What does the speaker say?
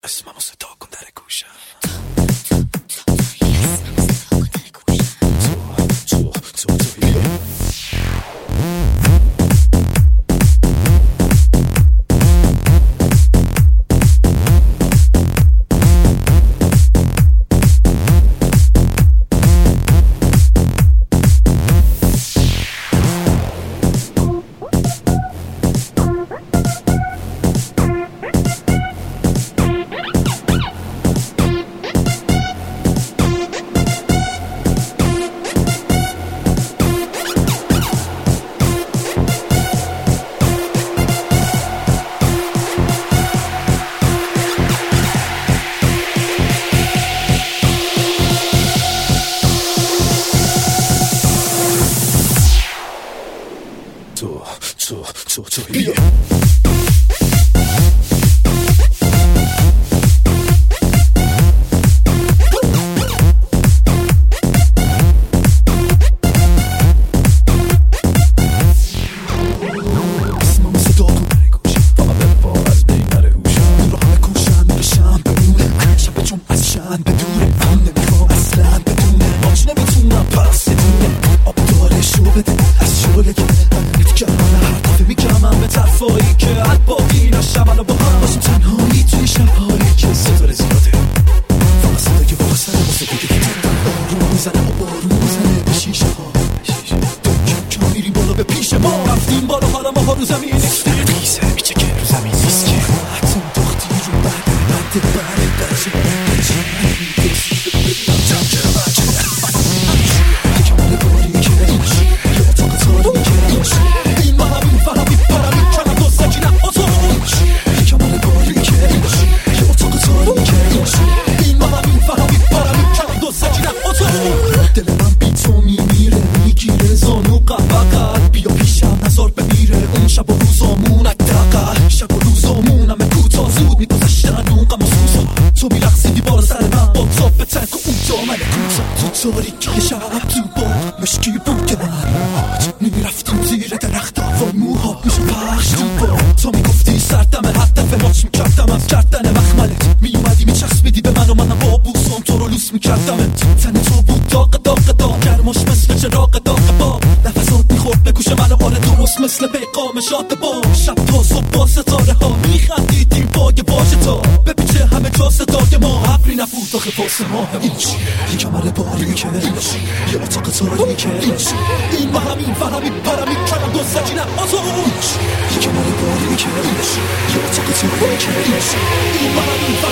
اسممو صدا کن در گوشم. تو بیا رفتیم بالا حالا ما ها رو زمین نیستیم خیزه میچه که رو زمین نیست که حتم دختی رو بعد درجه کمال باری که یا طاقت که این ما همین فهمی پرمی کنم دو سکینه اتو کمال باری که یا طاقت که این ما همین فهمی پرمی کنم دو سکینه اتو دل من بی تو میمیره میگیره زانو قبقت بیا پیشم نظر بمیره اون شب و روزامون اکدقل شب و روزامون همه کوتا زود میگذشتن اون غم و سوزا تو میرقصیدی بالا سر من با تاپ تنک و اون دامن کوتا تو تاریکی شب تو با مشکی بود که من میرفتیم زیر درخت وای موها میشه پخش تو با تو میگفتی سردمه هر دفعه ماچ میکردم از کردن مخملت میومدی میچسبیدی به من و منم با بوسام تو رو لوس میکردمت تن تو بود داغ گرماش مثل چراغ داغ با نفسات میخورد به گوش من آره درست مثل پیغام شاد با شب تا صبح با ستاره ها میخندیدیم با یه واژه تا بپیچه همه جا صدای ما ابری نبود آخه واسه ما این چیه این کمر باری که یه اتاق تاریکه این ما همین فهمی پرمی کنم دو سکینه آتو این کمر باری که یه اتاق تاریکه این ما همین